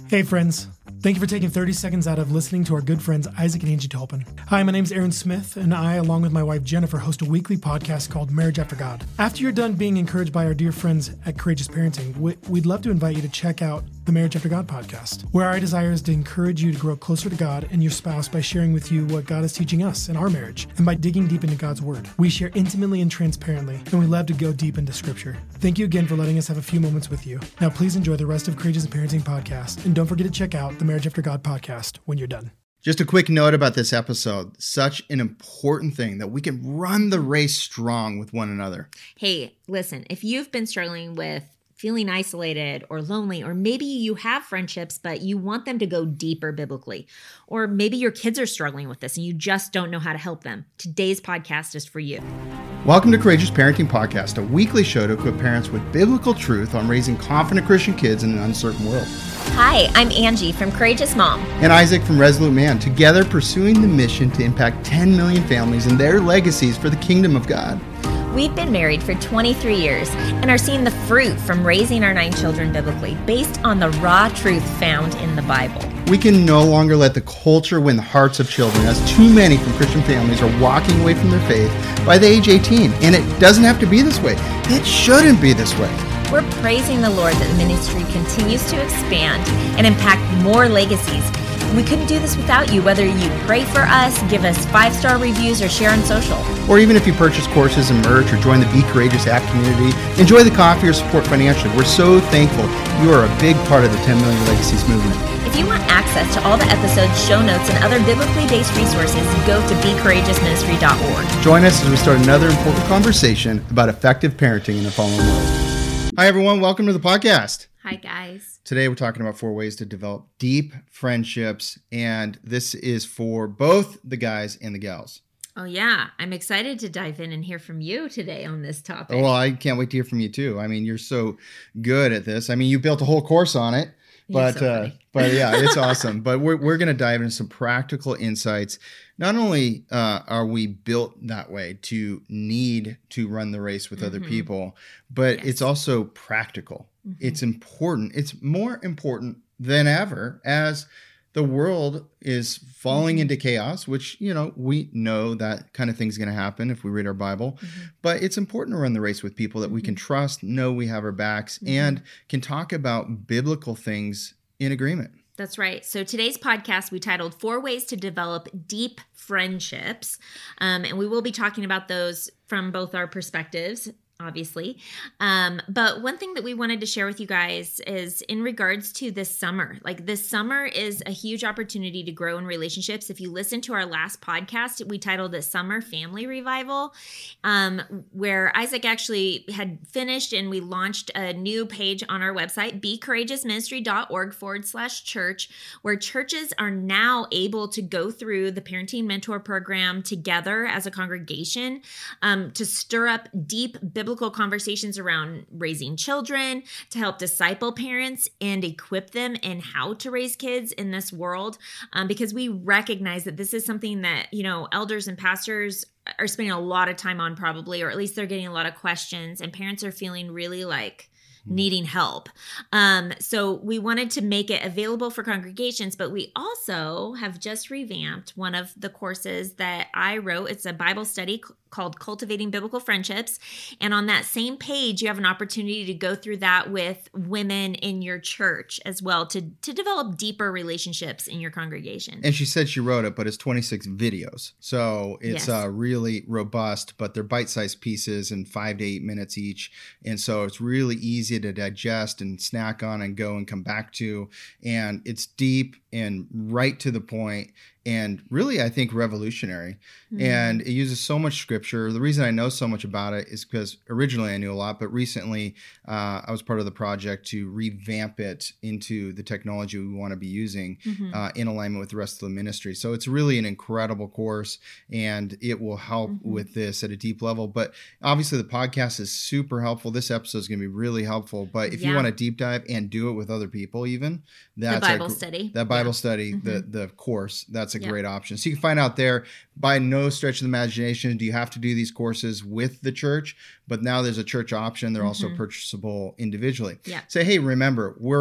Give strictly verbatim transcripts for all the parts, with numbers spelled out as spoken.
Hey friends, thank you for taking thirty seconds out of listening to our good friends Isaac and Angie Tolpin. Hi, my name is Aaron Smith, and I, along with my wife Jennifer, host a weekly podcast called Marriage After God. After you're done being encouraged by our dear friends at Courageous Parenting, we'd love to invite you to check out the Marriage After God podcast, where our desire is to encourage you to grow closer to God and your spouse by sharing with you what God is teaching us in our marriage, and by digging deep into God's Word. We share intimately and transparently, and we love to go deep into Scripture. Thank you again for letting us have a few moments with you. Now please enjoy the rest of Courageous Parenting podcast, and don't forget to check out the Marriage After God podcast when you're done. Just a quick note about this episode. Such an important thing that we can run the race strong with one another. Hey, listen, if you've been struggling with feeling isolated or lonely, or maybe you have friendships, but you want them to go deeper biblically, or maybe your kids are struggling with this and you just don't know how to help them, today's podcast is for you. Welcome to Courageous Parenting Podcast, a weekly show to equip parents with biblical truth on raising confident Christian kids in an uncertain world. Hi, I'm Angie from Courageous Mom. And Isaac from Resolute Man, together pursuing the mission to impact ten million families and their legacies for the kingdom of God. We've been married for twenty-three years and are seeing the fruit from raising our nine children biblically based on the raw truth found in the Bible. We can no longer let the culture win the hearts of children, as too many from Christian families are walking away from their faith by the age eighteen. And it doesn't have to be this way. It shouldn't be this way. We're praising the Lord that the ministry continues to expand and impact more legacies. We couldn't do this without you, whether you pray for us, give us five-star reviews, or share on social. Or even if you purchase courses and merch or join the Be Courageous app community, enjoy the coffee or support financially. We're so thankful you are a big part of the ten million Legacies movement. If you want access to all the episodes, show notes, and other biblically based resources, go to be courageous ministry dot org. Join us as we start another important conversation about effective parenting in a fallen world. Hi, everyone. Welcome to the podcast. Hi, guys. Today, we're talking about four ways to develop deep friendships, and this is for both the guys and the gals. Oh, yeah. I'm excited to dive in and hear from you today on this topic. Well, I can't wait to hear from you, too. I mean, you're so good at this. I mean, you built a whole course on it, but so uh, but yeah, it's awesome. But we're, we're going to dive into some practical insights. Not only uh, are we built that way to need to run the race with mm-hmm. other people, but yes. it's also practical. Mm-hmm. It's important. It's more important than ever as the world is falling mm-hmm. into chaos, which, you know, we know that kind of thing's going to happen if we read our Bible. Mm-hmm. But it's important to run the race with people that mm-hmm. we can trust, know we have our backs, mm-hmm. and can talk about biblical things in agreement. That's right. So today's podcast we titled Four Ways to Develop Deep Friendships. Um, and we will be talking about those from both our perspectives, obviously. Um, but one thing that we wanted to share with you guys is in regards to this summer. Like this summer is a huge opportunity to grow in relationships. If you listen to our last podcast, we titled it Summer Family Revival, um, where Isaac actually had finished and we launched a new page on our website, be courageous ministry dot org forward slash church, where churches are now able to go through the Parenting Mentor Program together as a congregation um, to stir up deep biblical biblical conversations around raising children, to help disciple parents and equip them in how to raise kids in this world, um, because we recognize that this is something that, you know, elders and pastors are spending a lot of time on probably, or at least they're getting a lot of questions, and parents are feeling really like needing help. Um, so we wanted to make it available for congregations, but we also have just revamped one of the courses that I wrote. It's a Bible study called Cultivating Biblical Friendships. And on that same page, you have an opportunity to go through that with women in your church as well to, to develop deeper relationships in your congregation. And she said she wrote it, but it's twenty-six videos. So it's yes. uh, really robust, but they're bite-sized pieces and five to eight minutes each. And so it's really easy to digest and snack on and go and come back to. And it's deep and right to the point. And really, I think, revolutionary. Mm-hmm. And it uses so much scripture. The reason I know so much about it is because originally I knew a lot, but recently uh, I was part of the project to revamp it into the technology we want to be using mm-hmm. uh, in alignment with the rest of the ministry. So it's really an incredible course, and it will help mm-hmm. with this at a deep level. But obviously, the podcast is super helpful. This episode is going to be really helpful. But if yeah. you want to deep dive and do it with other people, even that's the Bible a, study, that Bible yeah. study, mm-hmm. the the course, that's a Yeah. great option. So you can find out there. By no stretch of the imagination do you have to do these courses with the church, but now there's a church option. They're mm-hmm. also purchasable individually. Yeah. Say, hey, remember, we're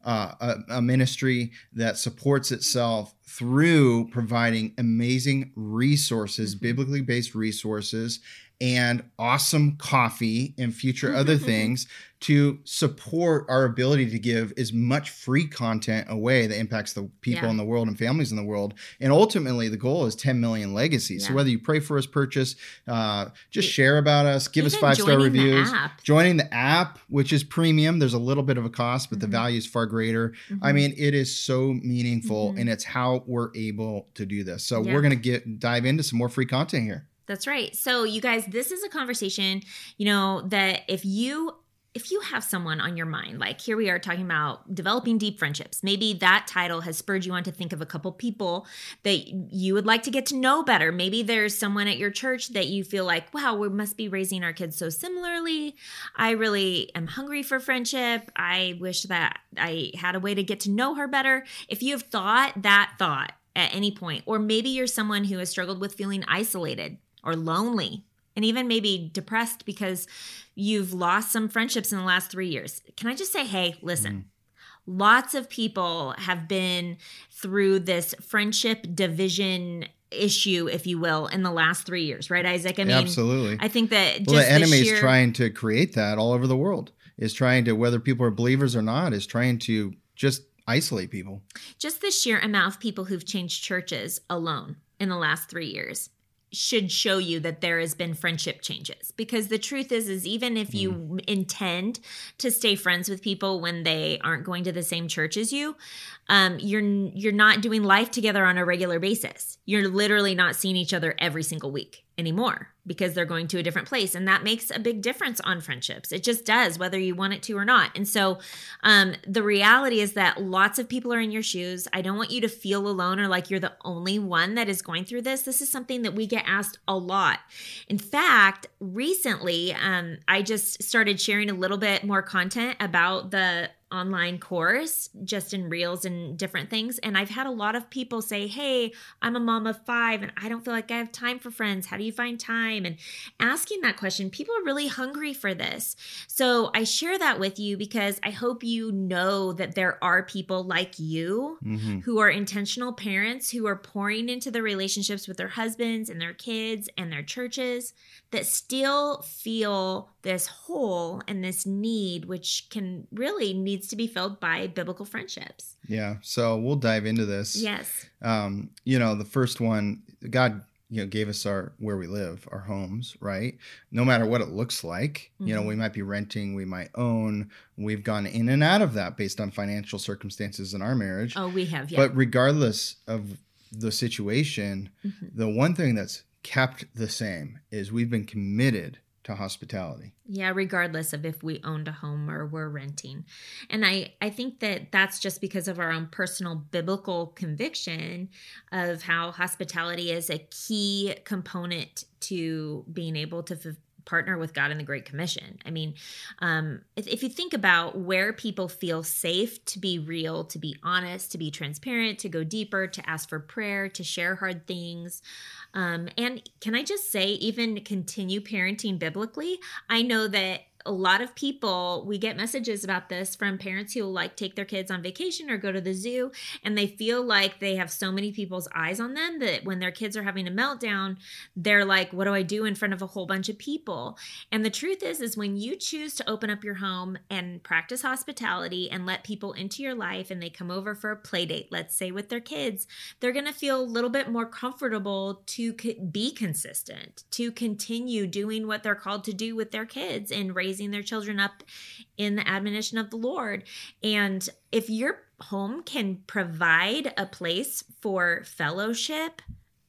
uh, a, a ministry that supports itself through providing amazing resources, mm-hmm. biblically based resources, and awesome coffee and future other things to support our ability to give as much free content away that impacts the people yeah. in the world and families in the world. And ultimately, the goal is ten million legacies. Yeah. So whether you pray for us, purchase, uh, just share about us, give Even us five-star reviews. Joining the app, which is premium. There's a little bit of a cost, but mm-hmm. the value is far greater. Mm-hmm. I mean, it is so meaningful, mm-hmm. and it's how we're able to do this. So yeah. we're going to get dive into some more free content here. That's right. So you guys, this is a conversation, you know, that if you if you have someone on your mind, like here we are talking about developing deep friendships, maybe that title has spurred you on to think of a couple people that you would like to get to know better. Maybe there's someone at your church that you feel like, wow, we must be raising our kids so similarly. I really am hungry for friendship. I wish that I had a way to get to know her better. If you have thought that thought at any point, or maybe you're someone who has struggled with feeling isolated or lonely, and even maybe depressed because you've lost some friendships in the last three years. Can I just say, hey, listen, mm. lots of people have been through this friendship division issue, if you will, in the last three years, right, Isaac? I mean, absolutely. I think that just well, the enemy sheer... is trying to create that all over the world, is trying to, whether people are believers or not, is trying to just isolate people. Just the sheer amount of people who've changed churches alone in the last three years should show you that there has been friendship changes. Because the truth is, is even if you mm. intend to stay friends with people when they aren't going to the same church as you, um, you're you're not doing life together on a regular basis. You're literally not seeing each other every single week anymore because they're going to a different place. And that makes a big difference on friendships. It just does, whether you want it to or not. And so um, the reality is that lots of people are in your shoes. I don't want you to feel alone or like you're the only one that is going through this. This is something that we get asked a lot. In fact, recently, um, I just started sharing a little bit more content about the online course, just in reels and different things. And I've had a lot of people say, hey, I'm a mom of five and I don't feel like I have time for friends. How do you find time? And asking that question, people are really hungry for this. So I share that with you because I hope you know that there are people like you mm-hmm. who are intentional parents who are pouring into the relationships with their husbands and their kids and their churches that still feel this hole and this need, which can really needs to be filled by biblical friendships. Yeah. So we'll dive into this. Yes. Um, you know, the first one, God, you know, gave us our, where we live, our homes, right? No matter what it looks like, mm-hmm. you know, we might be renting, we might own, we've gone in and out of that based on financial circumstances in our marriage. Oh, we have. Yeah. But regardless of the situation, mm-hmm. the one thing that's kept the same is we've been committed to hospitality. Yeah, regardless of if we owned a home or we're renting. And I, I think that that's just because of our own personal biblical conviction of how hospitality is a key component to being able to f- partner with God in the Great Commission. I mean, um, if, if you think about where people feel safe to be real, to be honest, to be transparent, to go deeper, to ask for prayer, to share hard things, Um, and can I just say, even continue parenting biblically? I know that a lot of people, we get messages about this from parents who like take their kids on vacation or go to the zoo, and they feel like they have so many people's eyes on them that when their kids are having a meltdown, they're like, what do I do in front of a whole bunch of people? And the truth is, is when you choose to open up your home and practice hospitality and let people into your life and they come over for a play date, let's say with their kids, they're going to feel a little bit more comfortable to be consistent, to continue doing what they're called to do with their kids and raising their children up in the admonition of the Lord. And if your home can provide a place for fellowship,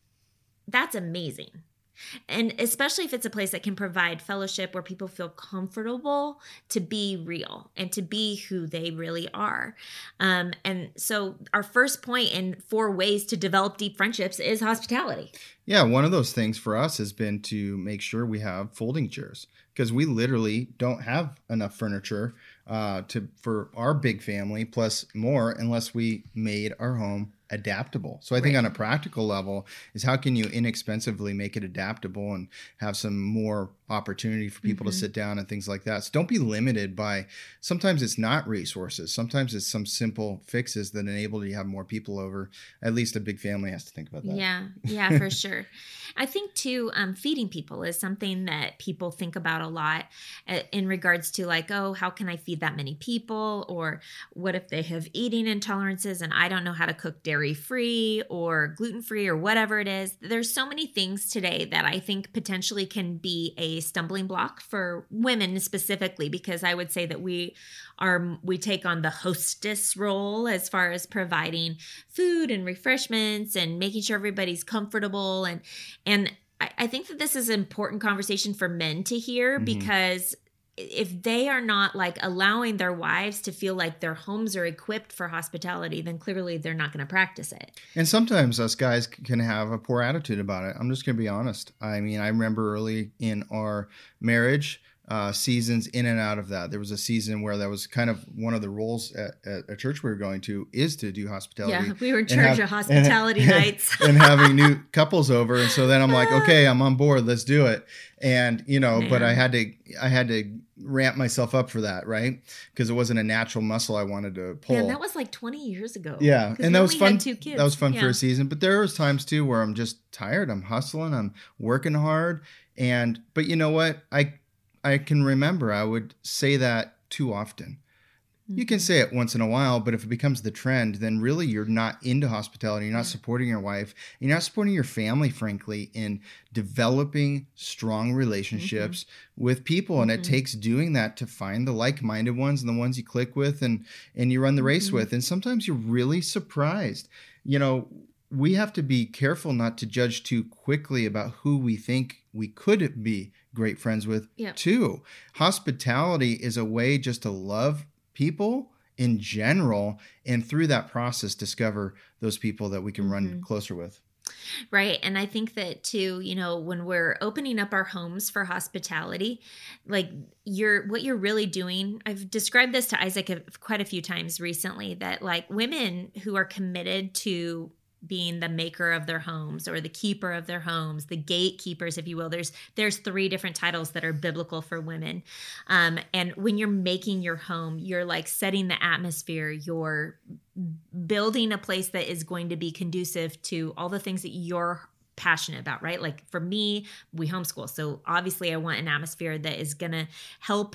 that's amazing. And especially if it's a place that can provide fellowship where people feel comfortable to be real and to be who they really are. Um, and so our first point in four ways to develop deep friendships is hospitality. Yeah, one of those things for us has been to make sure we have folding chairs, because we literally don't have enough furniture uh, to for our big family plus more unless we made our home adaptable. So I think Right. on a practical level is how can you inexpensively make it adaptable and have some more opportunity for people Mhm. to sit down and things like that. So don't be limited by, sometimes it's not resources. Sometimes it's some simple fixes that enable you to have more people over. At least a big family has to think about that. Yeah, yeah, for sure. I think too, um, feeding people is something that people think about a lot uh, in regards to like, oh, how can I feed that many people? Or what if they have eating intolerances and I don't know how to cook dairy free or gluten free or whatever it is. There's so many things today that I think potentially can be a stumbling block for women specifically, because I would say that we are, we take on the hostess role as far as providing food and refreshments and making sure everybody's comfortable. And, and I, I think that this is an important conversation for men to hear, Mhm. because if they are not like allowing their wives to feel like their homes are equipped for hospitality, then clearly they're not going to practice it. And sometimes us guys c- can have a poor attitude about it. I'm just going to be honest. I mean, I remember early in our marriage, uh, seasons in and out of that. There was a season where that was kind of one of the roles at, at a church we were going to, is to do hospitality. Yeah, we were in and charge have- of hospitality and- nights. and having new couples over. And so then I'm like, okay, I'm on board. Let's do it. And, you know, but I Man. had to, I had to ramp myself up for that, right? Because it wasn't a natural muscle I wanted to pull. Man, that was like twenty years ago. Yeah, 'Cause and we that was only fun. had two kids. That was fun for Yeah. a season, but there was times too where I'm just tired. I'm hustling. I'm working hard, and but you know what? I I can remember I would say that too often. You can Mhm. say it once in a while, but if it becomes the trend, then really you're not into hospitality. You're not Yeah. supporting your wife. You're not supporting your family, frankly, in developing strong relationships with people. And it Mhm. takes doing that to find the like-minded ones and the ones you click with and, and you run the race Mhm. with. And sometimes you're really surprised. You know, we have to be careful not to judge too quickly about who we think we could be great friends with, Yep. too. Hospitality is a way just to love people in general, and through that process discover those people that we can run Mhm. closer with. Right. And I think that too, you know, when we're opening up our homes for hospitality, like you're what you're really doing, I've described this to Isaac a- quite a few times recently, that like women who are committed to being the maker of their homes or the keeper of their homes, the gatekeepers, if you will. There's there's three different titles that are biblical for women. Um, and when you're making your home, you're like setting the atmosphere, you're building a place that is going to be conducive to all the things that you're passionate about, right? Like for me, we homeschool. So obviously I want an atmosphere that is going to help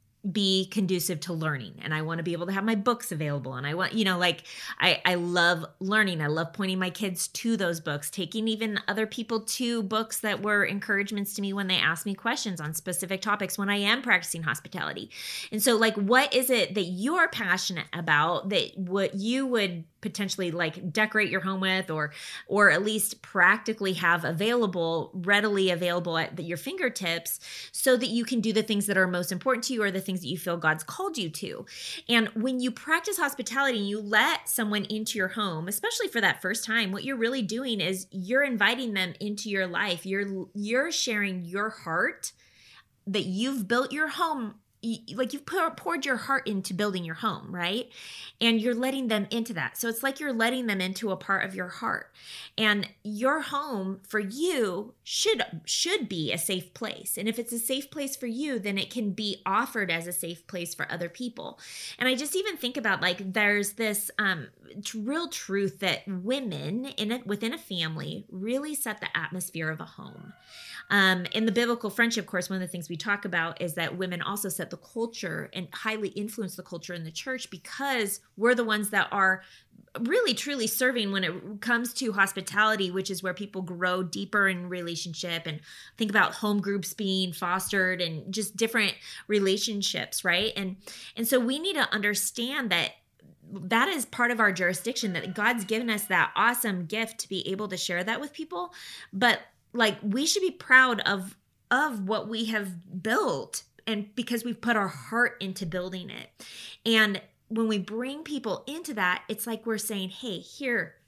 be conducive to learning, and I want to be able to have my books available, and I want, you know, like I I love learning. I love pointing my kids to those books, taking even other people to books that were encouragements to me when they asked me questions on specific topics when I am practicing hospitality. And so like what is it that you're passionate about that what you would potentially like decorate your home with, or or at least practically have available, readily available at the, your fingertips, so that you can do the things that are most important to you or the things that you feel God's called you to. And when you practice hospitality and you let someone into your home, especially for that first time, what you're really doing is you're inviting them into your life. You're you're sharing your heart that you've built your home, like you've poured your heart into building your home, right? And you're letting them into that. So it's like you're letting them into a part of your heart. And your home for you should should be a safe place. And if it's a safe place for you, then it can be offered as a safe place for other people. And I just even think about like there's this um, real truth that women in a, within a family really set the atmosphere of a home. Um, in the biblical friendship course, one of the things we talk about is that women also set the culture and highly influence the culture in the church, because we're the ones that are really truly serving when it comes to hospitality, which is where people grow deeper in relationship, and think about home groups being fostered and just different relationships, right? And and so we need to understand that that is part of our jurisdiction, that God's given us that awesome gift to be able to share that with people. But like we should be proud of of what we have built, and because we've put our heart into building it. And when we bring people into that, it's like we're saying, hey, here,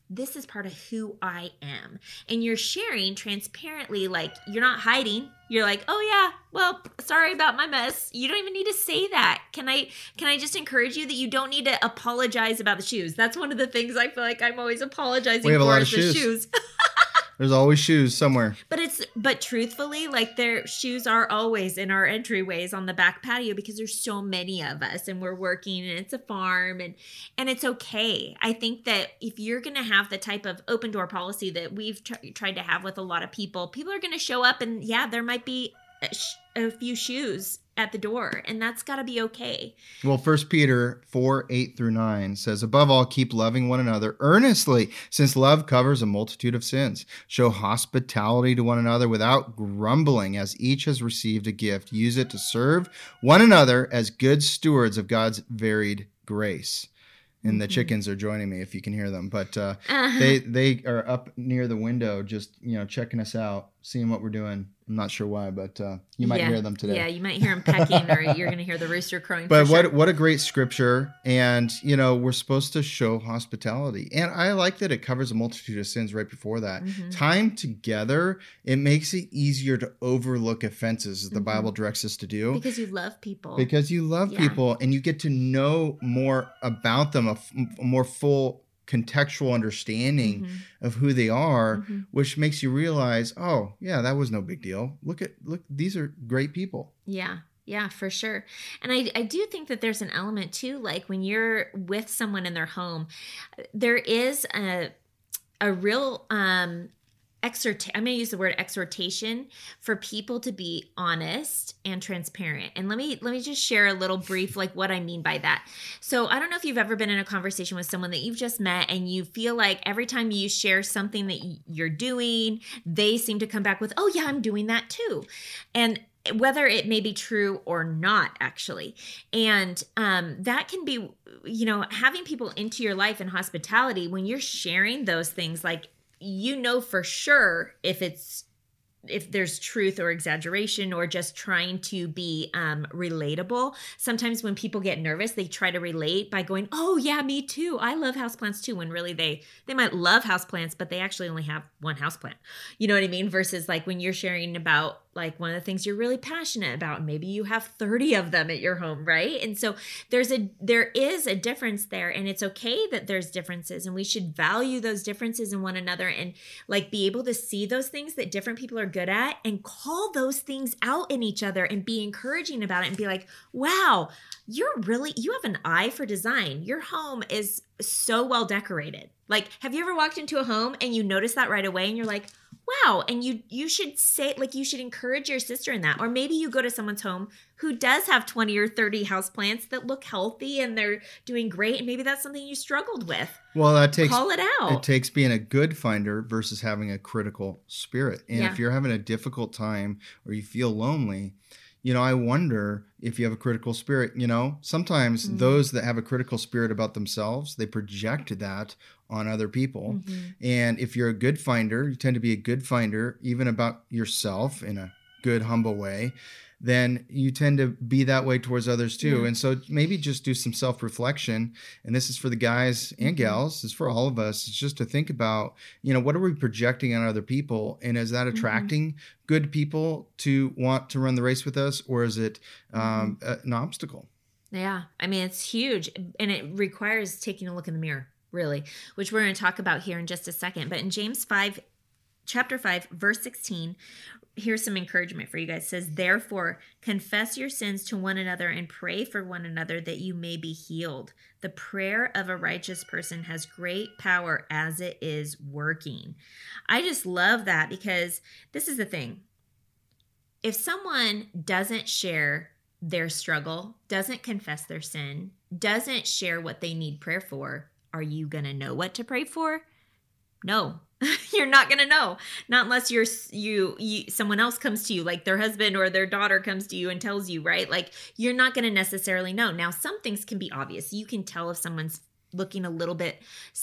this is part of who I am. And you're sharing transparently, like you're not hiding. You're like, oh yeah, well, sorry about my mess. You don't even need to say that. Can I can I just encourage you that you don't need to apologize about the shoes? That's one of the things I feel like I'm always apologizing We have a for lot is of the shoes. shoes. There's always shoes somewhere. But it's but truthfully, like their shoes are always in our entryways on the back patio because there's so many of us and we're working and it's a farm and and it's okay. I think that if you're going to have the type of open door policy that we've tr- tried to have with a lot of people, people are going to show up and yeah, there might be a, sh- a few shoes at the door, and that's got to be okay. Well, First Peter four, eight through nine says, above all, keep loving one another earnestly, since love covers a multitude of sins. Show hospitality to one another without grumbling, as each has received a gift. Use it to serve one another as good stewards of God's varied grace. And the chickens are joining me if you can hear them. But uh, Uh-huh. they they are up near the window just, you know, checking us out, seeing what we're doing. I'm not sure why, but uh, you might Yeah. hear them today. Yeah, you might hear them pecking or you're going to hear the rooster crowing. But for what sure. what a great scripture. And, you know, we're supposed to show hospitality. And I like that it covers a multitude of sins right before that. Mhm. Time together, it makes it easier to overlook offenses, as the Mhm. Bible directs us to do. Because you love people. Because you love Yeah. people and you get to know more about them, a, f- a more full contextual understanding Mhm. of who they are, Mhm. which makes you realize, oh, yeah, that was no big deal. Look at, look, these are great people. Yeah. Yeah, for sure. And I, I do think that there's an element too, like when you're with someone in their home, there is a a real um exhort I'm going to use the word exhortation for people to be honest and transparent. And let me let me just share a little brief like what I mean by that. So I don't know if you've ever been in a conversation with someone that you've just met and you feel like every time you share something that y- you're doing, they seem to come back with, "Oh yeah, I'm doing that too." And whether it may be true or not, actually. And um, that can be, you know, having people into your life in hospitality, when you're sharing those things, like, you know for sure if it's if there's truth or exaggeration or just trying to be um, relatable. Sometimes when people get nervous, they try to relate by going, "Oh yeah, me too. I love houseplants too." When really they they might love houseplants, but they actually only have one houseplant. You know what I mean? Versus like when you're sharing about like one of the things you're really passionate about, maybe you have thirty of them at your home, right? And so there's a there is a difference there, and it's okay that there's differences, and we should value those differences in one another and like be able to see those things that different people are good at and call those things out in each other and be encouraging about it and be like, "Wow, you're really you have an eye for design. Your home is so well decorated." Like, have you ever walked into a home and you notice that right away and you're like, "Wow," and you you should say, like, you should encourage your sister in that. Or maybe you go to someone's home who does have twenty or thirty houseplants that look healthy and they're doing great, and maybe that's something you struggled with. Well, that takes Call it out. It takes being a good finder versus having a critical spirit. And Yeah. if you're having a difficult time or you feel lonely, you know, I wonder if you have a critical spirit. You know, sometimes Mhm. those that have a critical spirit about themselves, they project that on other people. Mhm. And if you're a good finder, you tend to be a good finder, even about yourself in a good, humble way, then you tend to be that way towards others too. Yeah. And so maybe just do some self-reflection. And this is for the guys and Mhm. gals, it's for all of us. It's just to think about, you know, what are we projecting on other people? And is that Mhm. attracting good people to want to run the race with us? Or is it um, Mm-hmm. a- an obstacle? Yeah. I mean, it's huge, and it requires taking a look in the mirror, really, which we're going to talk about here in just a second. But in James five, chapter five, verse sixteen, here's some encouragement for you guys. It says, "Therefore, confess your sins to one another and pray for one another that you may be healed. The prayer of a righteous person has great power as it is working." I just love that, because this is the thing. If someone doesn't share their struggle, doesn't confess their sin, doesn't share what they need prayer for, are you going to know what to pray for? No. You're not going to know. Not unless you're you, you someone else comes to you, like their husband or their daughter comes to you and tells you, right? Like, you're not going to necessarily know. Now, some things can be obvious. You can tell if someone's looking a little bit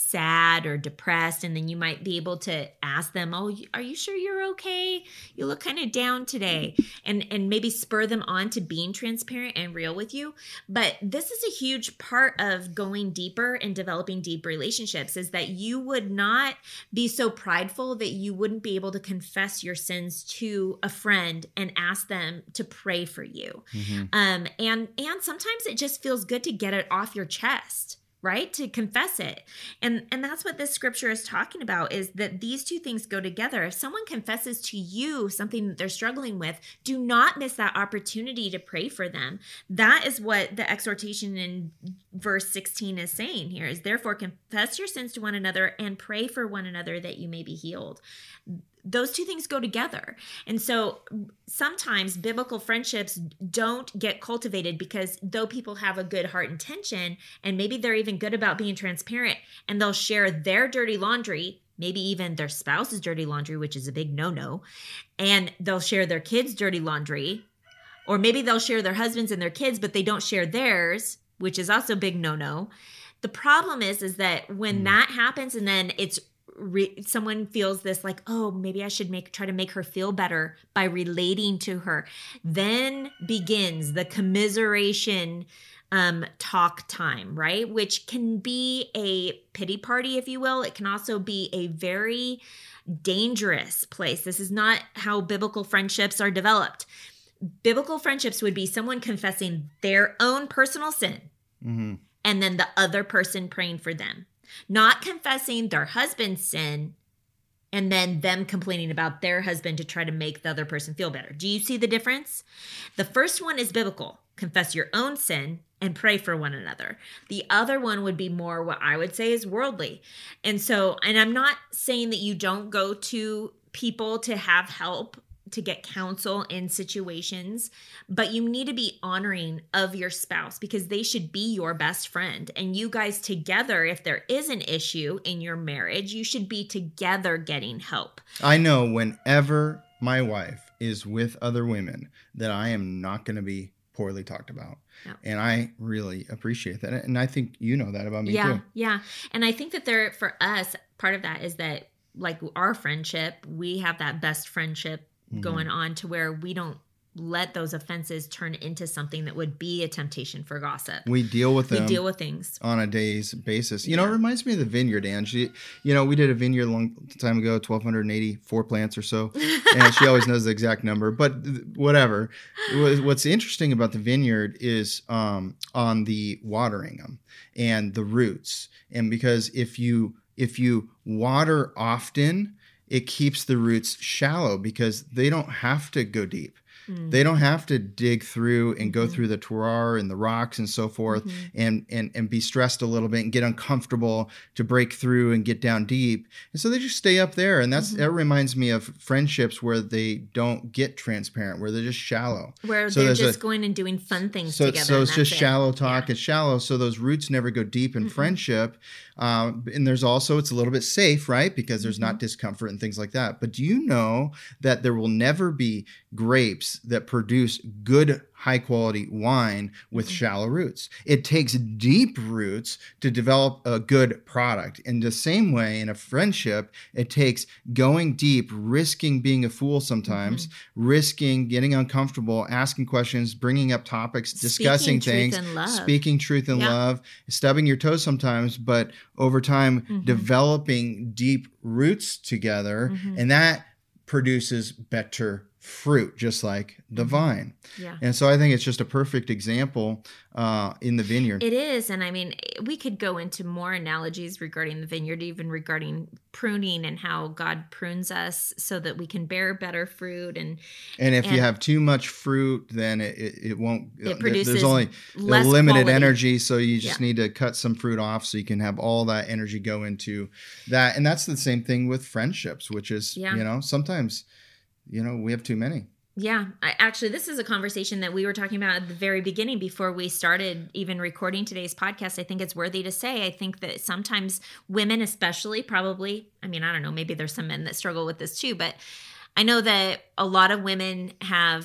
sad or depressed, and then you might be able to ask them, oh, are you sure you're okay? You look kind of down today, and and maybe spur them on to being transparent and real with you. But this is a huge part of going deeper and developing deep relationships, is that you would not be so prideful that you wouldn't be able to confess your sins to a friend and ask them to pray for you. Mm-hmm. Um, and and sometimes it just feels good to get it off your chest, right? To confess it. And and that's what this scripture is talking about, is that these two things go together. If someone confesses to you something that they're struggling with, do not miss that opportunity to pray for them. That is what the exhortation in verse sixteen is saying here, is therefore confess your sins to one another and pray for one another that you may be healed. Those two things go together. And so sometimes biblical friendships don't get cultivated because though people have a good heart intention, and maybe they're even good about being transparent, and they'll share their dirty laundry, maybe even their spouse's dirty laundry, which is a big no-no, and they'll share their kids' dirty laundry, or maybe they'll share their husbands and their kids, but they don't share theirs, which is also a big no-no. The problem is, is that when mm. that happens, and then it's Re- someone feels this like, oh, maybe I should make try to make her feel better by relating to her. Then begins the commiseration um, talk time, right? Which can be a pity party, if you will. It can also be a very dangerous place. This is not how biblical friendships are developed. Biblical friendships would be someone confessing their own personal sin, mm-hmm. and then the other person praying for them. Not confessing their husband's sin and then them complaining about their husband to try to make the other person feel better. Do you see the difference? The first one is biblical. Confess your own sin and pray for one another. The other one would be more what I would say is worldly. And so, and I'm not saying that you don't go to people to have help, to get counsel in situations, but you need to be honoring of your spouse, because they should be your best friend. And you guys together, if there is an issue in your marriage, you should be together getting help. I know whenever my wife is with other women that I am not going to be poorly talked about. Yeah. And I really appreciate that. And I think you know that about me yeah, too. Yeah. And I think that there, for us, part of that is that, like our friendship, we have that best friendship going on to where we don't let those offenses turn into something that would be a temptation for gossip. We deal with them. We deal with things on a day's basis. You yeah. know, it reminds me of the vineyard, Ange. You know, we did a vineyard a long time ago, twelve eighty-four plants or so. And she always knows the exact number, but whatever. What's interesting about the vineyard is um, on the watering them and the roots. And because if you if you water often, it keeps the roots shallow because they don't have to go deep. Mm. They don't have to dig through and go mm-hmm. through the terroir and the rocks and so forth mm-hmm. and, and, and be stressed a little bit and get uncomfortable to break through and get down deep. And so they just stay up there. And that's mm-hmm. that reminds me of friendships where they don't get transparent, where they're just shallow. Where so they're just a, going and doing fun things so, together. So it's just it. shallow talk. Yeah. It's shallow. So those roots never go deep in mm-hmm. friendship. Um, and there's also, it's a little bit safe, right? Because there's mm-hmm. not discomfort and things like that. But do you know that there will never be grapes that produce good, high quality wine with mm-hmm. shallow roots? It takes deep roots to develop a good product. In the same way, in a friendship, it takes going deep, risking being a fool sometimes, mm-hmm. risking getting uncomfortable, asking questions, bringing up topics, discussing speaking things, truth and love. speaking truth and yeah. love, stubbing your toes sometimes, but over time, mm-hmm. developing deep roots together. Mm-hmm. And that produces better fruit, just like the mm-hmm. vine. Yeah. And so I think it's just a perfect example uh, in the vineyard. It is. And I mean, we could go into more analogies regarding the vineyard, even regarding pruning and how God prunes us so that we can bear better fruit. And and if and you have too much fruit, then it, it, it won't, it produces there's only less limited quality. energy. So you just yeah. need to cut some fruit off so you can have all that energy go into that. And that's the same thing with friendships, which is, yeah. you know, sometimes you know, we have too many. Yeah. I, actually, this is a conversation that we were talking about at the very beginning before we started even recording today's podcast. I think it's worthy to say. I think that sometimes women especially probably, I mean, I don't know, maybe there's some men that struggle with this too, but I know that a lot of women have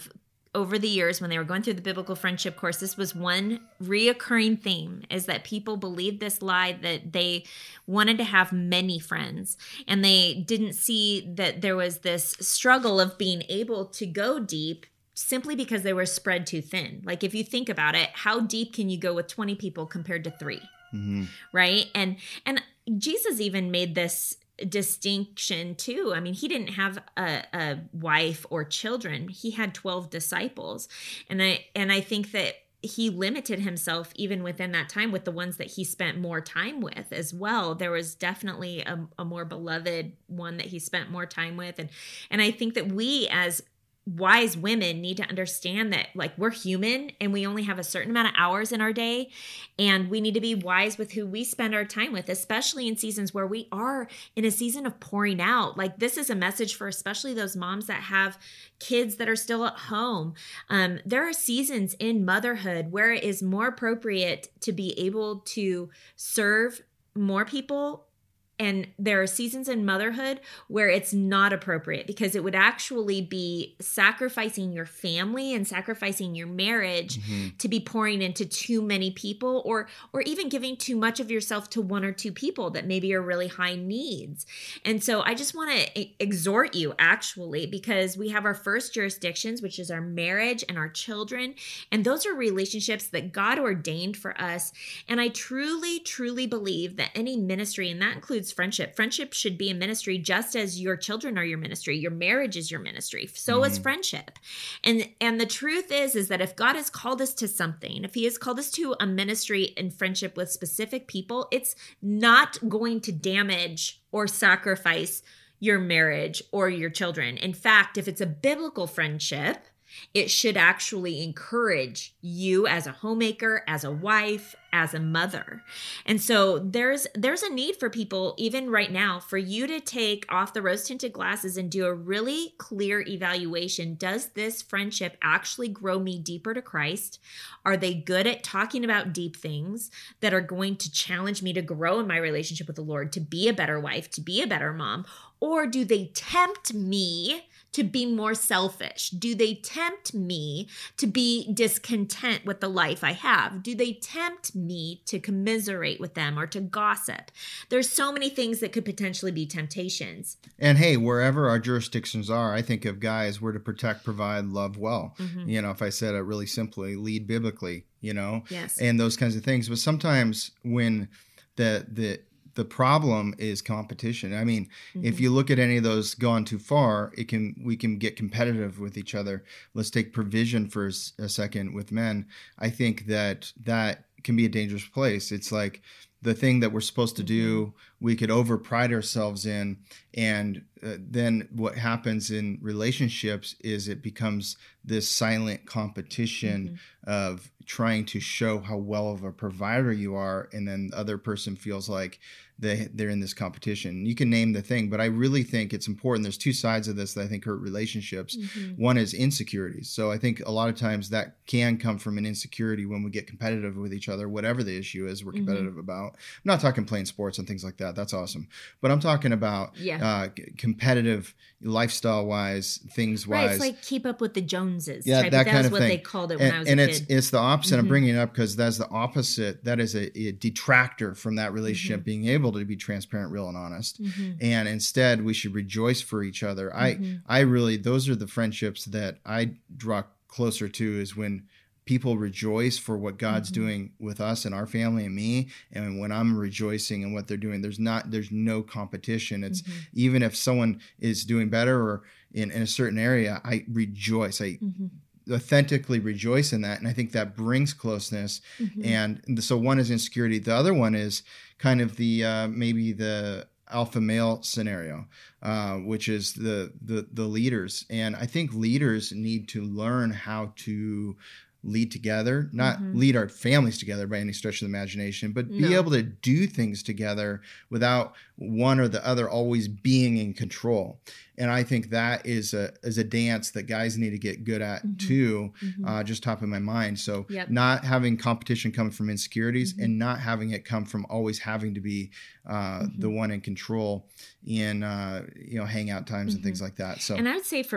over the years when they were going through the biblical friendship course, this was one reoccurring theme, is that people believed this lie that they wanted to have many friends, and they didn't see that there was this struggle of being able to go deep simply because they were spread too thin. Like if you think about it, how deep can you go with twenty people compared to three? Mm-hmm. Right? And and Jesus even made this distinction too. I mean, he didn't have a, a wife or children. He had twelve disciples. And I and I think that he limited himself even within that time with the ones that he spent more time with as well. There was definitely a, a more beloved one that he spent more time with. And and I think that we as wise women need to understand that, like, we're human and we only have a certain amount of hours in our day, and we need to be wise with who we spend our time with, especially in seasons where we are in a season of pouring out. Like, this is a message for especially those moms that have kids that are still at home. Um, there are seasons in motherhood where it is more appropriate to be able to serve more people. And there are seasons in motherhood where it's not appropriate, because it would actually be sacrificing your family and sacrificing your marriage mm-hmm. to be pouring into too many people, or or even giving too much of yourself to one or two people that maybe are really high needs. And so I just want to exhort you, actually, because we have our first jurisdictions, which is our marriage and our children. And those are relationships that God ordained for us. And I truly, truly believe that any ministry, and that includes friendship. Friendship should be a ministry just as your children are your ministry. Your marriage is your ministry. So mm-hmm. is friendship. And and the truth is, is that if God has called us to something, if he has called us to a ministry in friendship with specific people, it's not going to damage or sacrifice your marriage or your children. In fact, if it's a biblical friendship, it should actually encourage you as a homemaker, as a wife, as a mother. And so there's there's a need for people, even right now, for you to take off the rose-tinted glasses and do a really clear evaluation. Does this friendship actually grow me deeper to Christ? Are they good at talking about deep things that are going to challenge me to grow in my relationship with the Lord, to be a better wife, to be a better mom? Or do they tempt me to be more selfish? Do they tempt me to be discontent with the life I have? Do they tempt me to commiserate with them or to gossip? There's so many things that could potentially be temptations. And hey, wherever our jurisdictions are, I think of guys, we're to protect, provide, love well. Mm-hmm. You know, if I said it really simply, lead biblically, you know, yes. and those kinds of things. But sometimes when the, the, The problem is competition. I mean, mm-hmm. if you look at any of those gone too far, it can we can get competitive with each other. Let's take provision for a second with men. I think that that can be a dangerous place. It's like the thing that we're supposed to do, we could over pride ourselves in. And uh, then what happens in relationships is it becomes this silent competition mm-hmm. of trying to show how well of a provider you are. And then the other person feels like they, they're in this competition. You can name the thing, but I really think it's important. There's two sides of this that I think hurt relationships. Mm-hmm. One is insecurities. So I think a lot of times that can come from an insecurity when we get competitive with each other, whatever the issue is we're competitive mm-hmm. about. I'm not talking playing sports and things like that. That's awesome. But I'm talking about yeah. uh, competitive lifestyle-wise, things-wise. Right, it's like keep up with the Joneses. Yeah, type. that That kind was of what thing. they called it when and, I was and a it's, kid. it's the opposite. Mm-hmm. I'm bringing it up because that's the opposite. That is a, a detractor from that relationship, mm-hmm. being able to be transparent, real, and honest. Mm-hmm. And instead, we should rejoice for each other. Mm-hmm. I, I really, those are the friendships that I draw closer to, is when people rejoice for what God's mm-hmm. doing with us and our family and me. And when I'm rejoicing in what they're doing, there's not, there's no competition. It's mm-hmm. even if someone is doing better or in, in a certain area, I rejoice. I mm-hmm. authentically rejoice in that. And I think that brings closeness. Mm-hmm. And so one is insecurity. The other one is kind of the, uh, maybe the alpha male scenario, uh, which is the, the, the leaders. And I think leaders need to learn how to lead together, not mm-hmm. lead our families together by any stretch of the imagination, but be no. able to do things together without one or the other always being in control. And I think that is a is a dance that guys need to get good at mm-hmm. too, mm-hmm. uh, just top of my mind. So yep. not having competition come from insecurities mm-hmm. and not having it come from always having to be uh, mm-hmm. the one in control in, uh, you know, hangout times mm-hmm. and things like that. So, and I would say for women,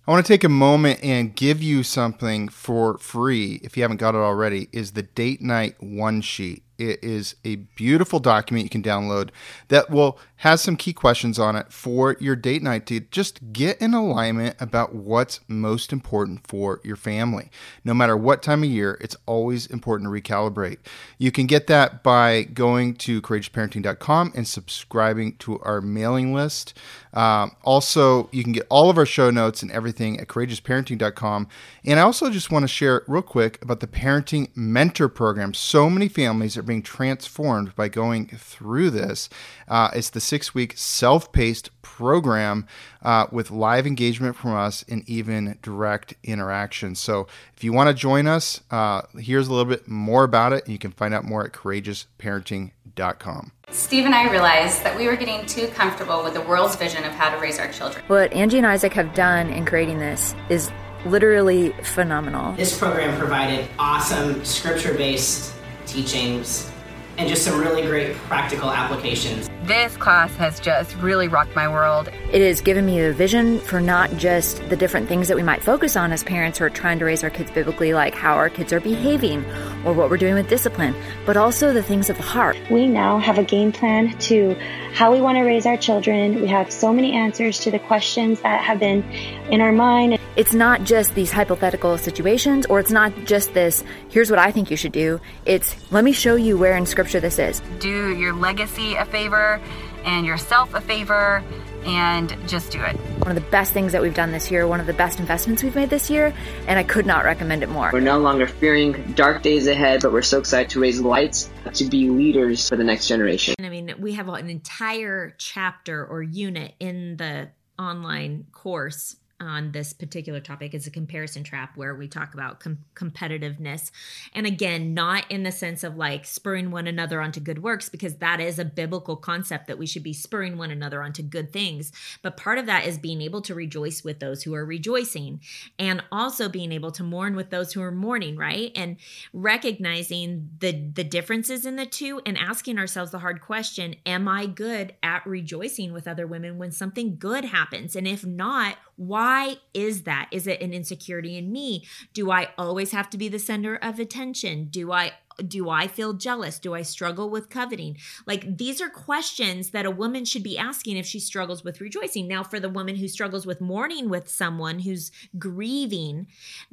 I want to take a moment and give you something for free, if you haven't got it already, is the Date Night One Sheet. It is a beautiful document you can download that will have some key questions on it for your date night to just get in alignment about what's most important for your family. No matter what time of year, it's always important to recalibrate. You can get that by going to courageous parenting dot com and subscribing to our mailing list. Um, also, you can get all of our show notes and everything at courageous parenting dot com. And I also just want to share real quick about the Parenting Mentor Program. So many families are being transformed by going through this. Uh, it's the six-week self-paced program uh, with live engagement from us and even direct interaction. So if you want to join us, uh, here's a little bit more about it, and you can find out more at courageous parenting dot com. Steve and I realized that we were getting too comfortable with the world's vision of how to raise our children. What Angie and Isaac have done in creating this is literally phenomenal. This program provided awesome scripture-based teachings and just some really great practical applications. This class has just really rocked my world. It has given me a vision for not just the different things that we might focus on as parents who are trying to raise our kids biblically, like how our kids are behaving or what we're doing with discipline, but also the things of the heart. We now have a game plan to how we want to raise our children. We have so many answers to the questions that have been in our mind. It's not just these hypothetical situations, or it's not just this, here's what I think you should do. It's, let me show you where in Scripture this is. Do your legacy a favor and yourself a favor and just do it. One of the best things that we've done this year, one of the best investments we've made this year, and I could not recommend it more. We're no longer fearing dark days ahead, but we're so excited to raise lights, to be leaders for the next generation. I mean, we have an entire chapter or unit in the online course on this particular topic. Is a comparison trap, where we talk about com- competitiveness. And again, not in the sense of like spurring one another onto good works, because that is a biblical concept that we should be spurring one another onto good things. But part of that is being able to rejoice with those who are rejoicing, and also being able to mourn with those who are mourning, right? And recognizing the, the differences in the two, and asking ourselves the hard question, am I good at rejoicing with other women when something good happens? And if not, why is that? Is it an insecurity in me? Do I always have to be the center of attention? Do I do I feel jealous? Do I struggle with coveting? Like, these are questions that a woman should be asking if she struggles with rejoicing. Now, for the woman who struggles with mourning with someone who's grieving,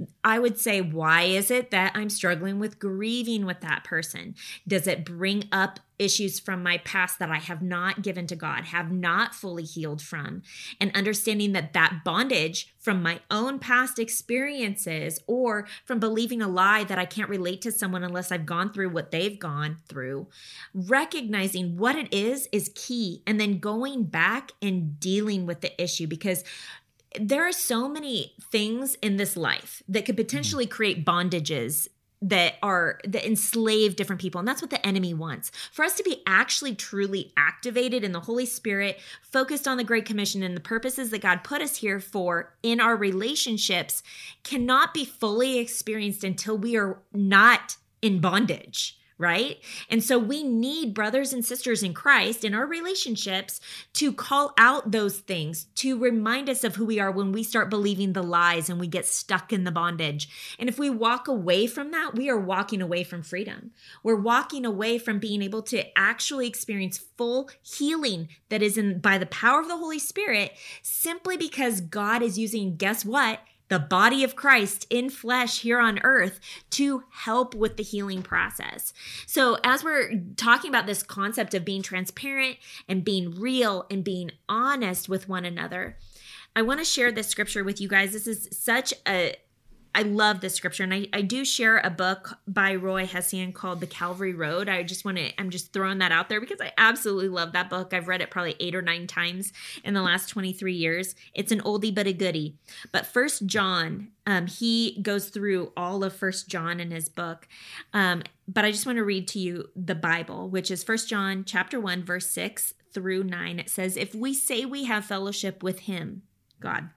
I would say, why is it that I'm struggling with grieving with that person? Does it bring up issues from my past that I have not given to God, have not fully healed from? And understanding that that bondage from my own past experiences, or from believing a lie that I can't relate to someone unless I've gone through what they've gone through, recognizing what it is is key. And then going back and dealing with the issue, because there are so many things in this life that could potentially create bondages that are that enslave different people. And that's what the enemy wants. For us to be actually truly activated in the Holy Spirit, focused on the Great Commission and the purposes that God put us here for in our relationships, cannot be fully experienced until we are not in bondage. Right? And so we need brothers and sisters in Christ in our relationships to call out those things, to remind us of who we are when we start believing the lies and we get stuck in the bondage. And if we walk away from that, we are walking away from freedom. We're walking away from being able to actually experience full healing that is in by the power of the Holy Spirit, simply because God is using, guess what? The body of Christ in flesh here on earth to help with the healing process. So as we're talking about this concept of being transparent and being real and being honest with one another, I want to share this scripture with you guys. This is such a, I love this scripture. And I, I do share a book by Roy Hession called The Calvary Road. I just want to, I'm just throwing that out there because I absolutely love that book. I've read it probably eight or nine times in the last twenty-three years. It's an oldie but a goodie. But First John, um, he goes through all of First John in his book. Um, but I just want to read to you the Bible, which is First John chapter one, verse six through nine. It says, if we say we have fellowship with him, God,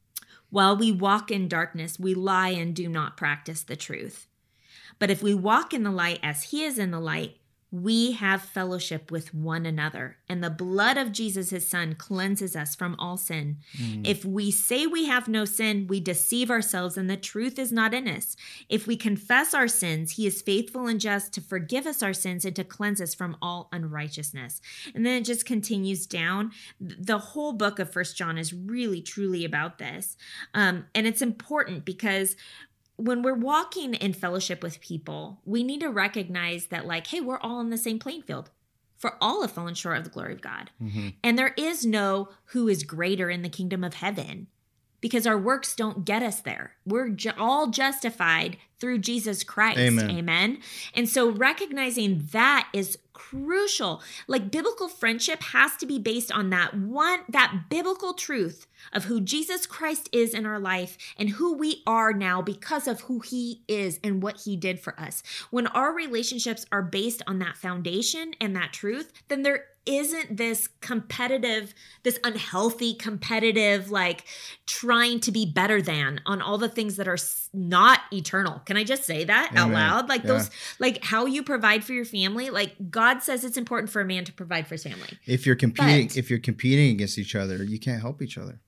while we walk in darkness, we lie and do not practice the truth. But if we walk in the light as he is in the light, we have fellowship with one another, and the blood of Jesus, his son, cleanses us from all sin. Mm. If we say we have no sin, we deceive ourselves, and the truth is not in us. If we confess our sins, he is faithful and just to forgive us our sins and to cleanse us from all unrighteousness. And then it just continues down. The whole book of First John is really, truly about this. Um, and it's important because when we're walking in fellowship with people, we need to recognize that, like, hey, we're all on the same playing field. For all have fallen short of the glory of God. Mm-hmm. And there is no who is greater in the kingdom of heaven, because our works don't get us there. We're ju- all justified through Jesus Christ. Amen. Amen. And so recognizing that is crucial. Like, biblical friendship has to be based on that one, that biblical truth of who Jesus Christ is in our life and who we are now because of who he is and what he did for us. When our relationships are based on that foundation and that truth, then there isn't this competitive, this unhealthy competitive, like trying to be better than on all the things that are not eternal. Can I just say that Amen. Out loud? Like yeah. those, like how you provide for your family. Like, God says it's important for a man to provide for his family. If you're competing, but, if you're competing against each other, you can't help each other.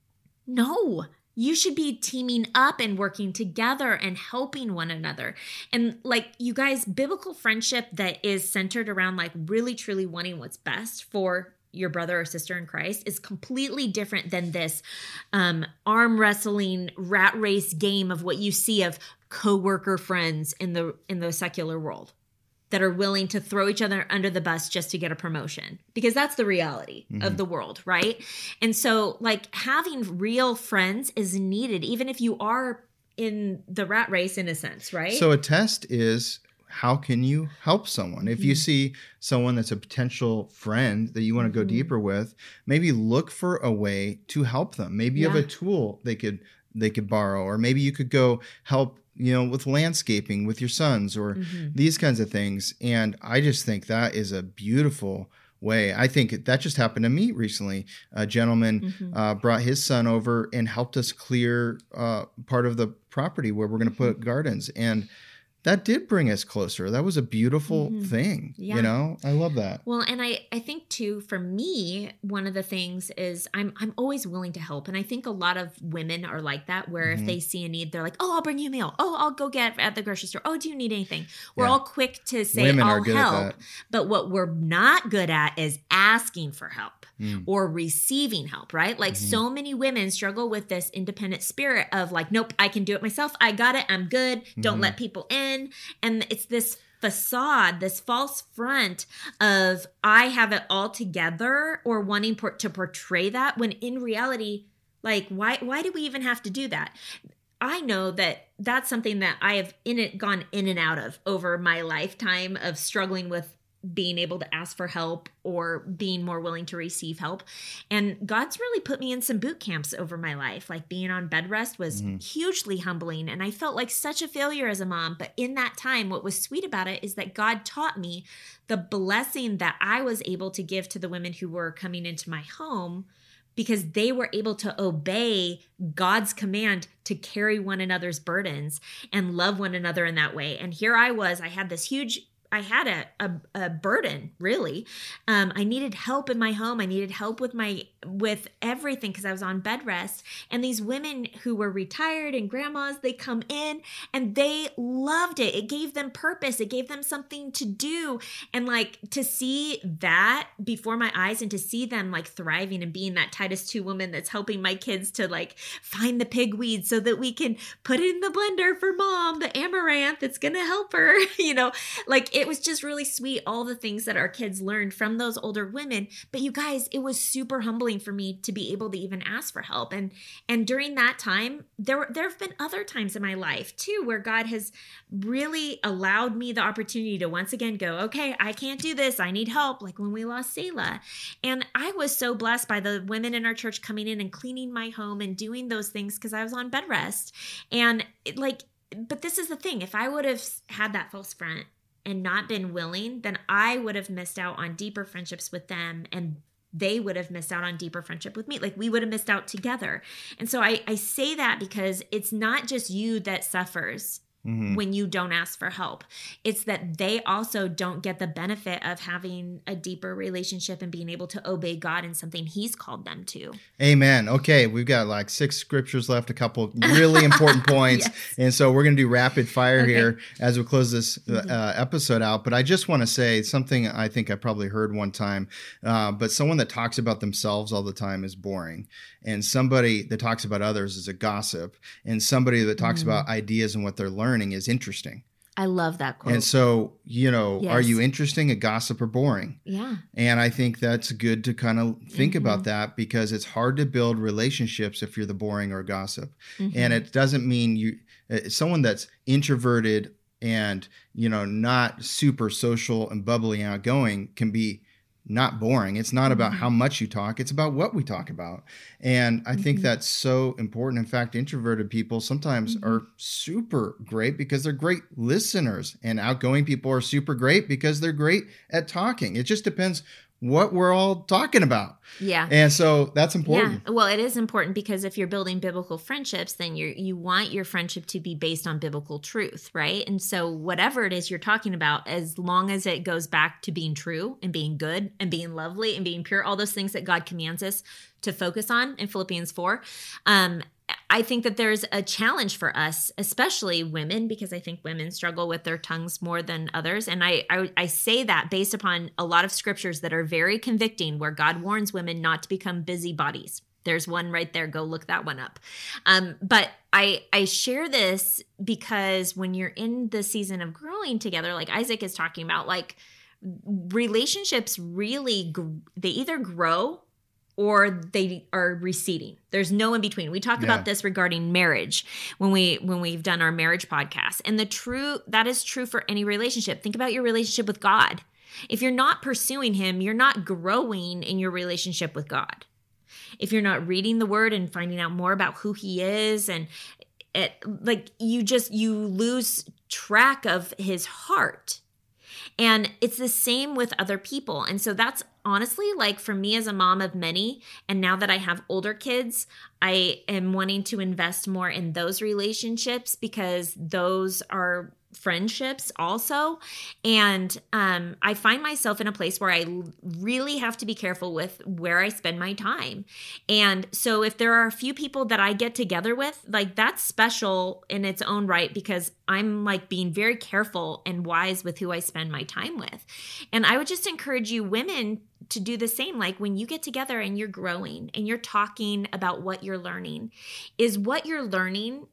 No, you should be teaming up and working together and helping one another. And like, you guys, biblical friendship that is centered around like really truly wanting what's best for your brother or sister in Christ is completely different than this um, arm wrestling rat race game of what you see of coworker friends in the in the secular world that are willing to throw each other under the bus just to get a promotion, because that's the reality mm-hmm. of the world, right? And so like having real friends is needed, even if you are in the rat race in a sense, right? So a test is, how can you help someone? If you see someone that's a potential friend that you want to go mm-hmm. deeper with, maybe look for a way to help them. Maybe you yeah. have a tool they could they could borrow, or maybe you could go help, you know, with landscaping with your sons or mm-hmm. these kinds of things. And I just think that is a beautiful way. I think that just happened to me recently. A gentleman mm-hmm. uh, brought his son over and helped us clear uh, part of the property where we're going to put mm-hmm. gardens. And that did bring us closer. That was a beautiful mm-hmm. thing. Yeah. You know, I love that. Well, and I, I think too, for me, one of the things is I'm I'm always willing to help. And I think a lot of women are like that, where mm-hmm. if they see a need, they're like, oh, I'll bring you a meal. Oh, I'll go get at the grocery store. Oh, do you need anything? We're yeah. all quick to say, women I'll help. But what we're not good at is asking for help. Mm. Or receiving help, right? Like mm-hmm. so many women struggle with this independent spirit of like, nope, I can do it myself. I got it. I'm good. Don't mm-hmm. let people in. And it's this facade, this false front of I have it all together, or wanting por- to portray that, when in reality, like, why, why do we even have to do that? I know that that's something that I have in it gone in and out of over my lifetime of struggling with being able to ask for help or being more willing to receive help. And God's really put me in some boot camps over my life. Like being on bed rest was mm-hmm. hugely humbling. And I felt like such a failure as a mom. But in that time, what was sweet about it is that God taught me the blessing that I was able to give to the women who were coming into my home, because they were able to obey God's command to carry one another's burdens and love one another in that way. And here I was, I had this huge I had a, a, a burden, really. Um, I needed help in my home. I needed help with my with everything because I was on bed rest. And these women who were retired and grandmas, they come in and they loved it. It gave them purpose. It gave them something to do. And like to see that before my eyes, and to see them like thriving and being that Titus two woman that's helping my kids to like find the pigweed so that we can put it in the blender for mom, the amaranth that's going to help her, you know, like it It was just really sweet, all the things that our kids learned from those older women. But you guys, it was super humbling for me to be able to even ask for help. And and during that time, there were, there have been other times in my life too, where God has really allowed me the opportunity to once again go, okay, I can't do this. I need help. Like when we lost Selah. And I was so blessed by the women in our church coming in and cleaning my home and doing those things because I was on bed rest. And it, like, but this is the thing. If I would have had that false front and not been willing, then I would have missed out on deeper friendships with them, and they would have missed out on deeper friendship with me. Like we would have missed out together. And so I, I say that because it's not just you that suffers Mm-hmm. When you don't ask for help. It's that they also don't get the benefit of having a deeper relationship and being able to obey God in something he's called them to. Amen. Okay, we've got like six scriptures left, a couple really important points. Yes. And so we're going to do rapid fire okay. here as we close this mm-hmm. uh, episode out. But I just want to say something I think I probably heard one time, uh, but someone that talks about themselves all the time is boring. And somebody that talks about others is a gossip. And somebody that talks mm. about ideas and what they're learning is interesting. I love that quote. And so, you know, yes. are you interesting, a gossip, or boring? Yeah. And I think that's good to kind of think mm-hmm. about that, because it's hard to build relationships if you're the boring or gossip. Mm-hmm. And it doesn't mean you, someone that's introverted and, you know, not super social and bubbly and outgoing can be not boring. It's not about how much you talk. It's about what we talk about. And I mm-hmm. think that's so important. In fact, introverted people sometimes mm-hmm. are super great because they're great listeners, and outgoing people are super great because they're great at talking. It just depends what we're all talking about. Yeah. And so that's important. Yeah. Well, it is important because if you're building biblical friendships, then you you want your friendship to be based on biblical truth, right? And so whatever it is you're talking about, as long as it goes back to being true and being good and being lovely and being pure, all those things that God commands us to focus on in Philippians four, um, I think that there's a challenge for us, especially women, because I think women struggle with their tongues more than others. And I, I, I say that based upon a lot of scriptures that are very convicting, where God warns women not to become busybodies. There's one right there. Go look that one up. Um, but I, I share this because when you're in the season of growing together, like Isaac is talking about, like relationships really, they either grow or they are receding. There's no in between. We talk yeah. about this regarding marriage when we when we've done our marriage podcast. And the true that is true for any relationship. Think about your relationship with God. If you're not pursuing him, you're not growing in your relationship with God. If you're not reading the word and finding out more about who he is, and it, like you just you lose track of his heart. And it's the same with other people. And so that's honestly, like for me as a mom of many, and now that I have older kids, I am wanting to invest more in those relationships because those are friendships also. And um, I find myself in a place where I really have to be careful with where I spend my time. And so if there are a few people that I get together with, like that's special in its own right, because I'm like being very careful and wise with who I spend my time with. And I would just encourage you women to do the same. Like when you get together and you're growing and you're talking about what you're learning, is what you're learning,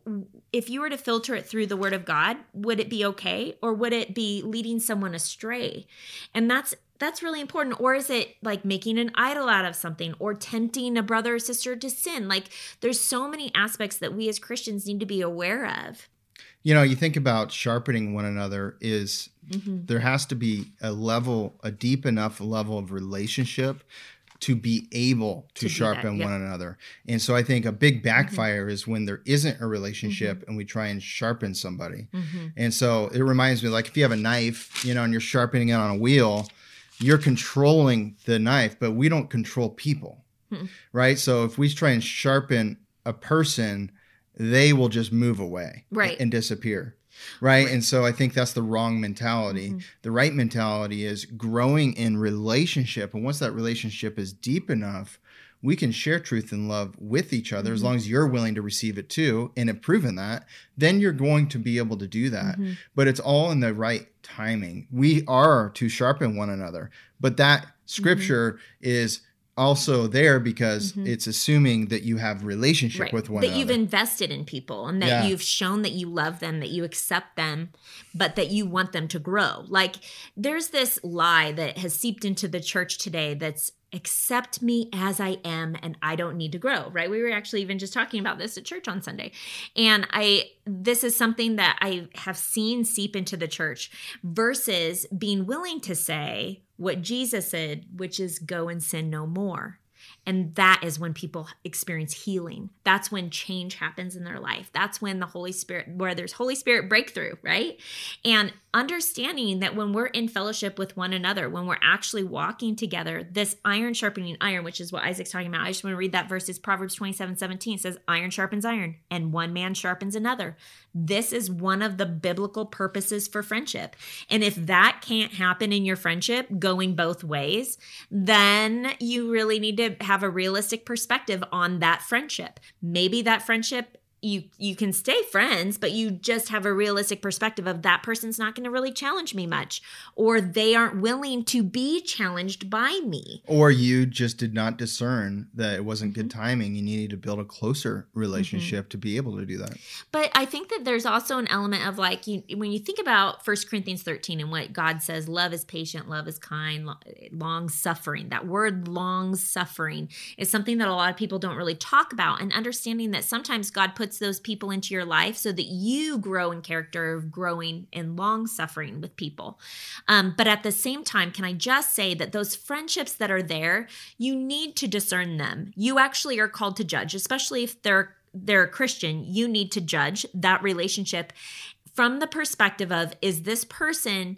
if you were to filter it through the word of God, would it be okay? Or would it be leading someone astray? And that's that's really important. Or is it like making an idol out of something or tempting a brother or sister to sin? Like there's so many aspects that we as Christians need to be aware of. You know, you think about sharpening one another is mm-hmm. there has to be a level, a deep enough level of relationship to be able to, to sharpen that, yeah. one another. And so I think a big backfire mm-hmm. is when there isn't a relationship mm-hmm. and we try and sharpen somebody. Mm-hmm. And so it reminds me, like if you have a knife, you know, and you're sharpening it on a wheel, you're controlling the knife, but we don't control people, mm-hmm. right? So if we try and sharpen a person, they will just move away right. and disappear. Right? right. And so I think that's the wrong mentality. Mm-hmm. The right mentality is growing in relationship. And once that relationship is deep enough, we can share truth and love with each other mm-hmm. as long as you're willing to receive it too and have proven that, then you're going to be able to do that. Mm-hmm. But it's all in the right timing. We are to sharpen one another. But that scripture mm-hmm. is also there because mm-hmm. it's assuming that you have relationship right. with one that another. That you've invested in people and that yeah. you've shown that you love them, that you accept them, but that you want them to grow. Like there's this lie that has seeped into the church today that's accept me as I am and I don't need to grow, right? We were actually even just talking about this at church on Sunday. And I this is something that I have seen seep into the church versus being willing to say what Jesus said, which is go and sin no more. And that is when people experience healing. That's when change happens in their life. That's when the Holy Spirit, where there's Holy Spirit breakthrough, right? And understanding that when we're in fellowship with one another, when we're actually walking together, this iron sharpening iron, which is what Isaac's talking about. I just want to read that verse. It's Proverbs twenty-seven seventeen. It says, iron sharpens iron, and one man sharpens another. This is one of the biblical purposes for friendship. And if that can't happen in your friendship, going both ways, then you really need to have a realistic perspective on that friendship. Maybe that friendship, you you can stay friends, but you just have a realistic perspective of that person's not going to really challenge me much, or they aren't willing to be challenged by me. Or you just did not discern that it wasn't good timing. You needed to build a closer relationship mm-hmm. to be able to do that. But I think that there's also an element of like, you, when you think about First Corinthians thirteen and what God says, love is patient, love is kind, long suffering. That word long suffering is something that a lot of people don't really talk about, and understanding that sometimes God puts those people into your life so that you grow in character of growing in long suffering with people. Um, but at the same time, can I just say that those friendships that are there, you need to discern them. You actually are called to judge, especially if they're they're a Christian. You need to judge that relationship from the perspective of, is this person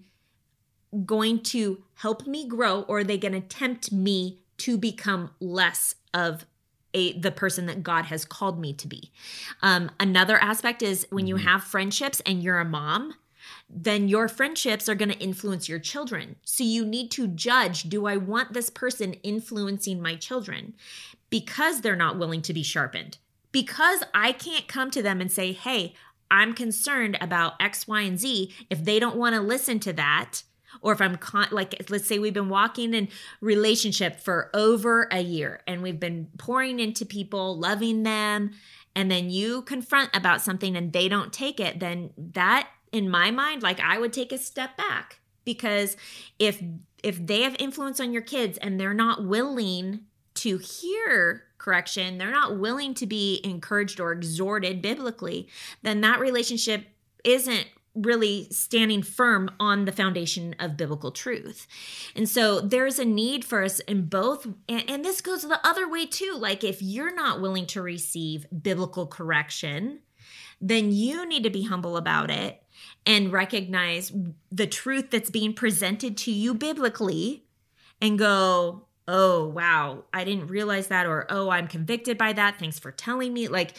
going to help me grow, or are they going to tempt me to become less of A, the person that God has called me to be? Um, another aspect is when you have friendships and you're a mom, then your friendships are going to influence your children. So you need to judge, do I want this person influencing my children? Because they're not willing to be sharpened. Because I can't come to them and say, hey, I'm concerned about X, Y, and Z. If they don't want to listen to that, or if I'm con- like, let's say we've been walking in relationship for over a year and we've been pouring into people, loving them, and then you confront about something and they don't take it, then that, in my mind, like, I would take a step back. Because if if they have influence on your kids and they're not willing to hear correction, they're not willing to be encouraged or exhorted biblically, then that relationship isn't really standing firm on the foundation of biblical truth. And so there's a need for us in both, and, and this goes the other way too. Like, if you're not willing to receive biblical correction, then you need to be humble about it and recognize the truth that's being presented to you biblically and go, oh, wow, I didn't realize that, or, oh, I'm convicted by that. Thanks for telling me. Like,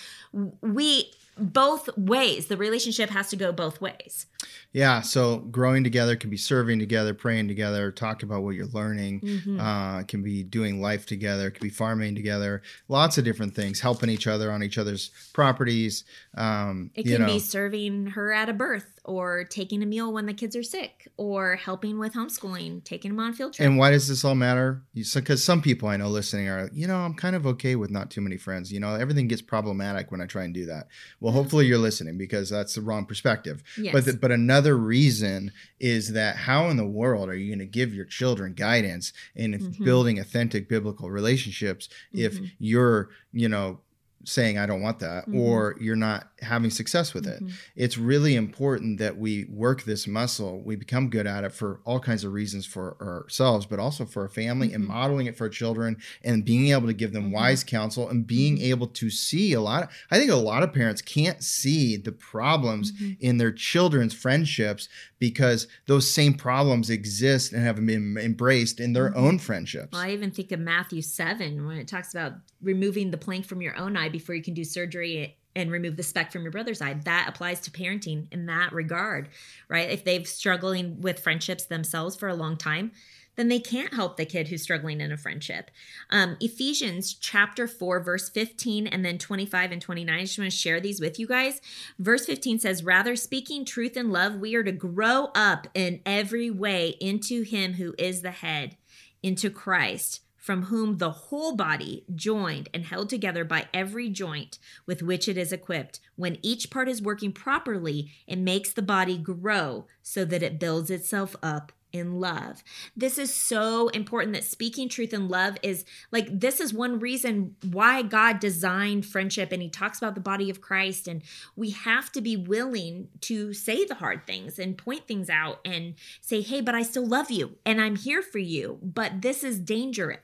we, both ways, the relationship has to go both ways. Yeah. So growing together can be serving together, praying together, talk about what you're learning, mm-hmm. uh, can be doing life together, can be farming together, lots of different things, helping each other on each other's properties. Um, it you can know. be serving her at a birth, or taking a meal when the kids are sick, or helping with homeschooling, taking them on a field trip. And why does this all matter? Because some people I know listening are, you know, I'm kind of okay with not too many friends. You know, everything gets problematic when I try and do that. Well, hopefully you're listening, because that's the wrong perspective. Yes. But the, but another reason is that how in the world are you going to give your children guidance in mm-hmm. building authentic biblical relationships mm-hmm. if you're, you know, saying, I don't want that, mm-hmm. or you're not having success with mm-hmm. it. It's really important that we work this muscle. We become good at it for all kinds of reasons for ourselves, but also for our family, mm-hmm. and modeling it for our children, and being able to give them mm-hmm. wise counsel, and being able to see a lot of, I think a lot of parents can't see the problems mm-hmm. in their children's friendships, because those same problems exist and have been embraced in their mm-hmm. own friendships. Well, I even think of Matthew seven when it talks about removing the plank from your own eye before you can do surgery and remove the speck from your brother's eye. That applies to parenting in that regard, right? If they've struggling with friendships themselves for a long time, then they can't help the kid who's struggling in a friendship. Um, Ephesians chapter four, verse fifteen, and then twenty-five and twenty-nine. I just want to share these with you guys. Verse fifteen says, rather, speaking truth in love, we are to grow up in every way into him who is the head, into Christ, from whom the whole body, joined and held together by every joint with which it is equipped, when each part is working properly, it makes the body grow so that it builds itself up in love. This is so important, that speaking truth in love is like, this is one reason why God designed friendship, and he talks about the body of Christ, and we have to be willing to say the hard things and point things out and say, hey, but I still love you and I'm here for you, but this is dangerous.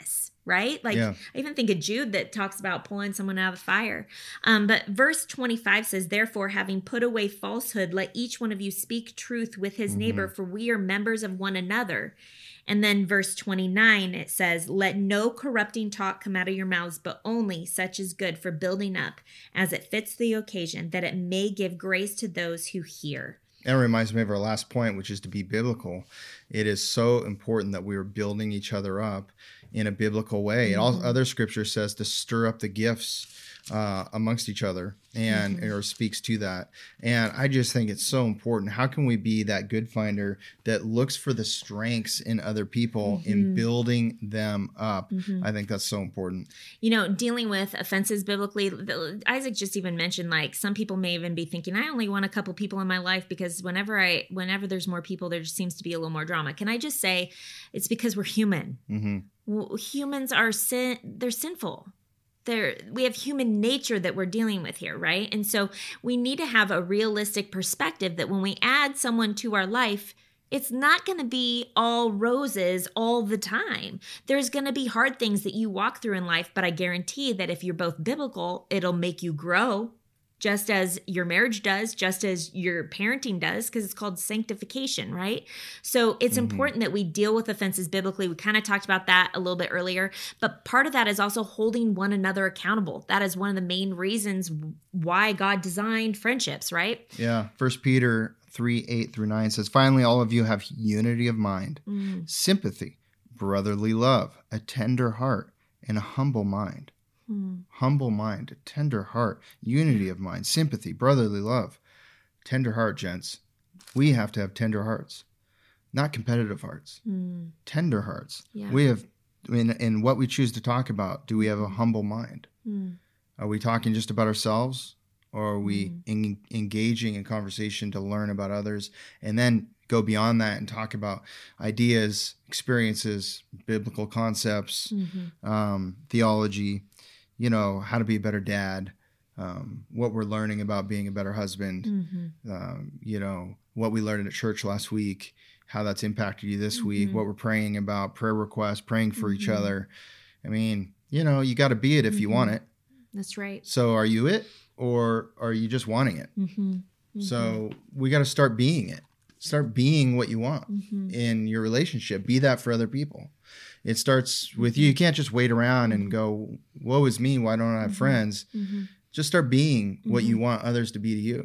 right? Like Yeah. I even think of Jude that talks about pulling someone out of the fire. Um, but verse twenty-five says, therefore, having put away falsehood, let each one of you speak truth with his mm-hmm. neighbor, for we are members of one another. And then verse twenty-nine, it says, let no corrupting talk come out of your mouths, but only such as good for building up as it fits the occasion, that it may give grace to those who hear. That reminds me of our last point, which is to be biblical. It is so important that we are building each other up in a biblical way. Mm-hmm. And all other scripture says to stir up the gifts uh, amongst each other, and mm-hmm. or speaks to that. And I just think it's so important. How can we be that good finder that looks for the strengths in other people mm-hmm. in building them up? Mm-hmm. I think that's so important. You know, dealing with offenses biblically, Isaac just even mentioned, like, some people may even be thinking, I only want a couple people in my life because whenever I, whenever there's more people, there just seems to be a little more drama. Can I just say it's because we're human. Mm-hmm. Well, humans are sin, they're sinful. There, we have human nature that we're dealing with here, right? And so we need to have a realistic perspective that when we add someone to our life, it's not going to be all roses all the time. There's going to be hard things that you walk through in life, but I guarantee that if you're both biblical, it'll make you grow, just as your marriage does, just as your parenting does, because it's called sanctification, right? So it's mm-hmm. important that we deal with offenses biblically. We kind of talked about that a little bit earlier, but part of that is also holding one another accountable. That is one of the main reasons why God designed friendships, right? Yeah. First Peter three, eight through nine says, finally, all of you have unity of mind, mm. sympathy, brotherly love, a tender heart, and a humble mind. Hmm. Humble mind, a tender heart, unity of mind, sympathy, brotherly love, tender heart, gents. We have to have tender hearts, not competitive hearts, hmm. tender hearts. Yeah. We have, in, in what we choose to talk about, do we have a humble mind? Hmm. Are we talking just about ourselves, or are we hmm. in, engaging in conversation to learn about others, and then go beyond that and talk about ideas, experiences, biblical concepts, mm-hmm. um, theology, you know, how to be a better dad, um, what we're learning about being a better husband, mm-hmm. um, you know, what we learned at church last week, how that's impacted you this mm-hmm. week, what we're praying about, prayer requests, praying for mm-hmm. each other. I mean, you know, you got to be it if mm-hmm. you want it. That's right. So are you it, or are you just wanting it? Mm-hmm. Mm-hmm. So we got to start being it. Start being what you want mm-hmm. in your relationship. Be that for other people. It starts with you. You can't just wait around and go, woe is me, why don't I have mm-hmm. friends? Mm-hmm. Just start being what mm-hmm. you want others to be to you.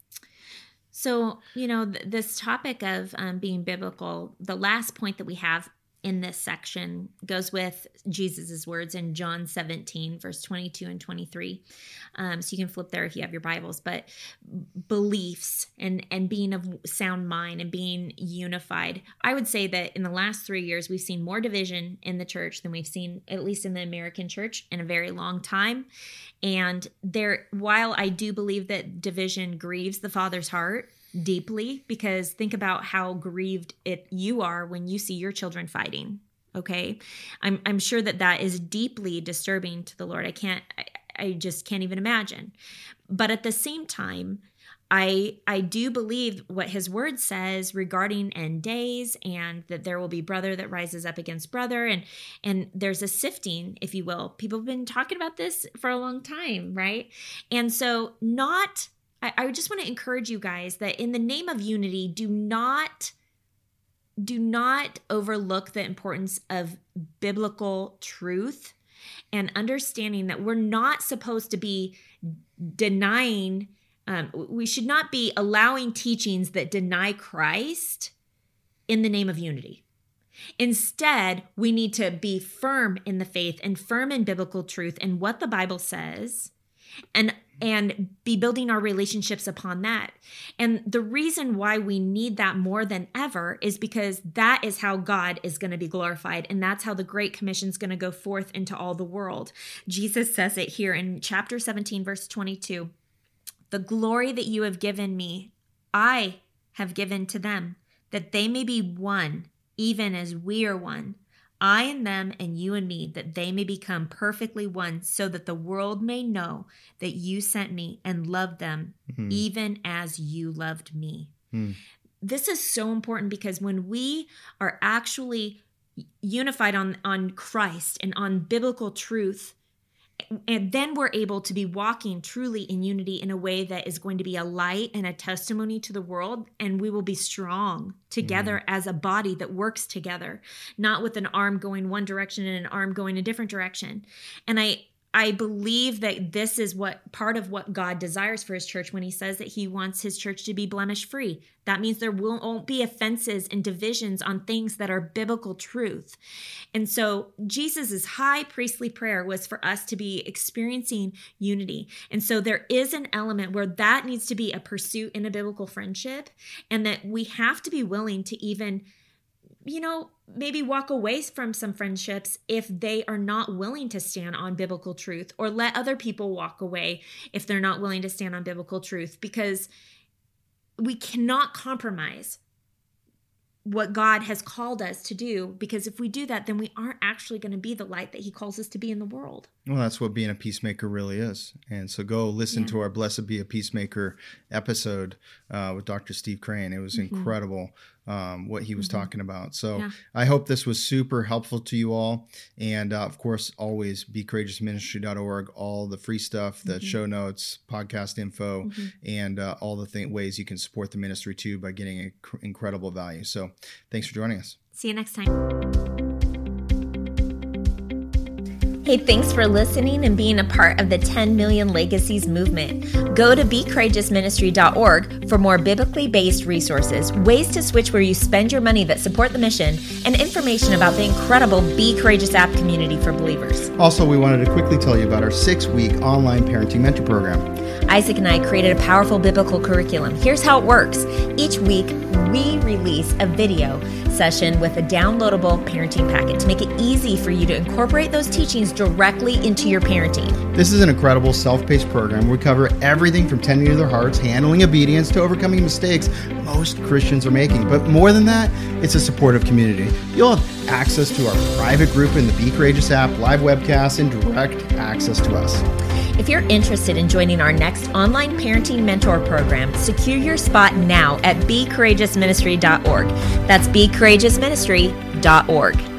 So, you know, th- this topic of um, being biblical, the last point that we have in this section goes with Jesus's words in John seventeen, verse twenty-two and twenty-three. Um, so you can flip there if you have your Bibles, but beliefs and, and being of sound mind and being unified. I would say that in the last three years, we've seen more division in the church than we've seen, at least in the American church, in a very long time. And there, while I do believe that division grieves the Father's heart deeply, because think about how grieved it you are when you see your children fighting. Okay, I'm I'm sure that that is deeply disturbing to the Lord. I can't, I, I just can't even imagine. But at the same time, I I do believe what His Word says regarding end days, and that there will be brother that rises up against brother, and and there's a sifting, if you will. People have been talking about this for a long time, right? And so not. I just want to encourage you guys that in the name of unity, do not, do not overlook the importance of biblical truth and understanding that we're not supposed to be denying, um, we should not be allowing teachings that deny Christ in the name of unity. Instead, we need to be firm in the faith and firm in biblical truth and what the Bible says, and and be building our relationships upon that. And the reason why we need that more than ever is because that is how God is going to be glorified. And that's how the Great Commission is going to go forth into all the world. Jesus says it here in chapter seventeen, verse twenty-two. The glory that you have given me, I have given to them, that they may be one, even as we are one. I and them and you and me, that they may become perfectly one, so that the world may know that you sent me and loved them mm-hmm. even as you loved me. Mm. This is so important, because when we are actually unified on, on Christ and on biblical truth, and then we're able to be walking truly in unity in a way that is going to be a light and a testimony to the world. And we will be strong together mm-hmm. as a body that works together, not with an arm going one direction and an arm going a different direction. And I, I believe that this is what part of what God desires for his church when he says that he wants his church to be blemish free. That means there won't be offenses and divisions on things that are biblical truth. And so Jesus's high priestly prayer was for us to be experiencing unity. And so there is an element where that needs to be a pursuit in a biblical friendship, and that we have to be willing to even, you know, maybe walk away from some friendships if they are not willing to stand on biblical truth, or let other people walk away if they're not willing to stand on biblical truth, because we cannot compromise what God has called us to do, because if we do that, then we aren't actually going to be the light that he calls us to be in the world. Well, that's what being a peacemaker really is. And so go listen yeah. to our Blessed Be a Peacemaker episode uh, with Doctor Steve Crane. It was mm-hmm. incredible um, what he was mm-hmm. talking about. So yeah. I hope this was super helpful to you all. And uh, of course, always be courageous ministry dot org, all the free stuff, the mm-hmm. show notes, podcast info, mm-hmm. and uh, all the th- ways you can support the ministry too by getting a cr- incredible value. So thanks for joining us. See you next time. Hey, thanks for listening and being a part of the ten million Legacies movement. Go to be courageous ministry dot org for more biblically based resources, ways to switch where you spend your money that support the mission, and information about the incredible Be Courageous app community for believers. Also, we wanted to quickly tell you about our six-week online parenting mentor program. Isaac and I created a powerful biblical curriculum. Here's how it works. Each week, we release a video session with a downloadable parenting packet to make it easy for you to incorporate those teachings directly into your parenting. This is an incredible self-paced program. We cover everything from tending to their hearts, handling obedience, to overcoming mistakes most Christians are making. But more than that, it's a supportive community. You'll have access to our private group in the Be Courageous app, live webcasts, and direct access to us. If you're interested in joining our next online parenting mentor program, secure your spot now at be courageous ministry dot org. That's be courageous ministry dot org.